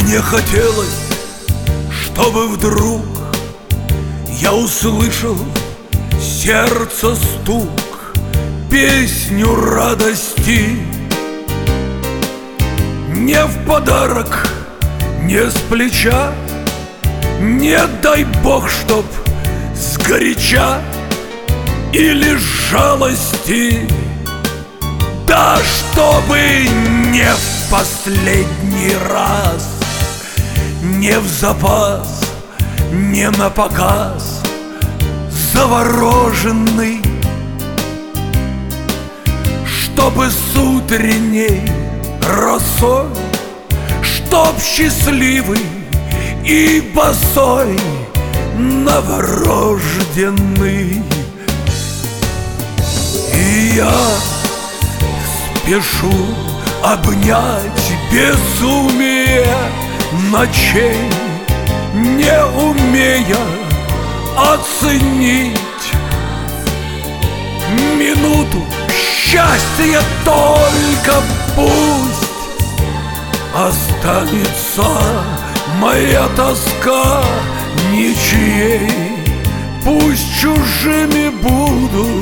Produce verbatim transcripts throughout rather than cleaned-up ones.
Мне хотелось, чтобы вдруг я услышал сердце стук, песню радости. Не в подарок, не с плеча, не дай Бог, чтоб сгоряча или с жалости, да чтобы не в последний раз, не в запас, не на показ, завороженный, чтобы с утренней росой, чтоб счастливый и босой новорожденный. И я спешу обнять безумие ночей, не умея оценить минуту счастья. Только пусть останется моя тоска ничьей, пусть чужими будут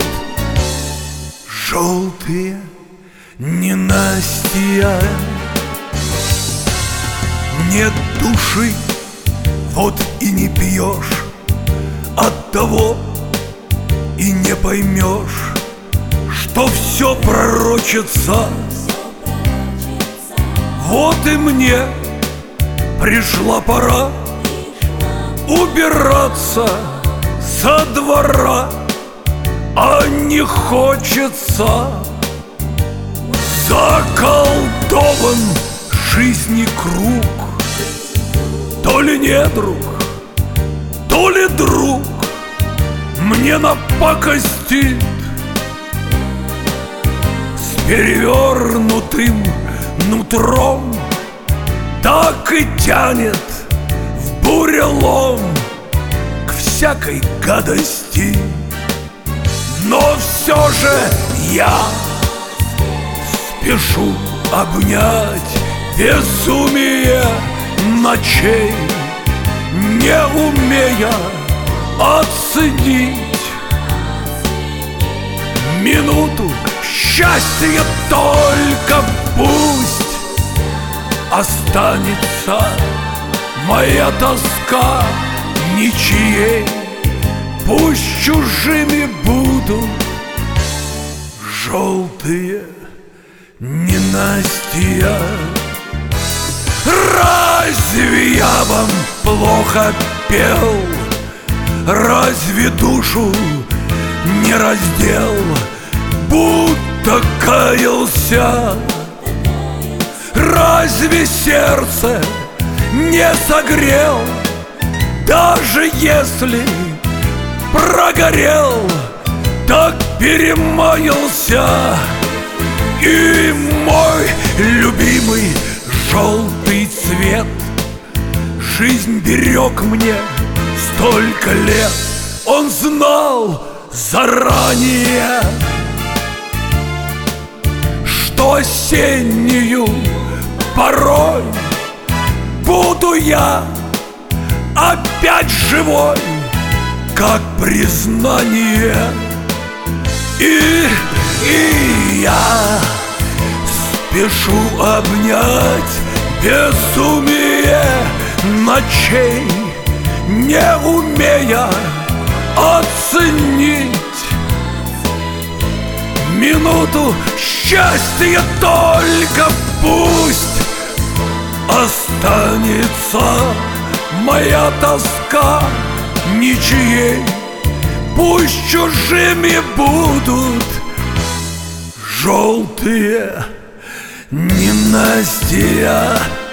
желтые ненастья. Нет души, вот и не пьешь, оттого и не поймешь, что все пророчится. Вот и мне пришла пора убираться со двора, а не хочется. Заколдован жизни круг, то ли не друг, то ли друг мне напакостит. С перевернутым нутром так и тянет в бурелом к всякой гадости. Но все же я спешу обнять безумие ночей, не умея оценить минуту счастья. Только пусть останется моя тоска ничьей, пусть чужими будут желтые ненастья. Разве я вам плохо пел? Разве душу не раздел? Будто каялся. Разве сердце не согрел? Даже если прогорел, так перемаялся. И мой любимый желтый цвет жизнь берег мне столько лет. Он знал заранее, что осеннюю порой буду я опять живой, как признание. И, и я спешу обнять безумие ночей, не умея оценить минуту счастья. Только пусть останется моя тоска ничьей, пусть чужими будут желтые ненастья.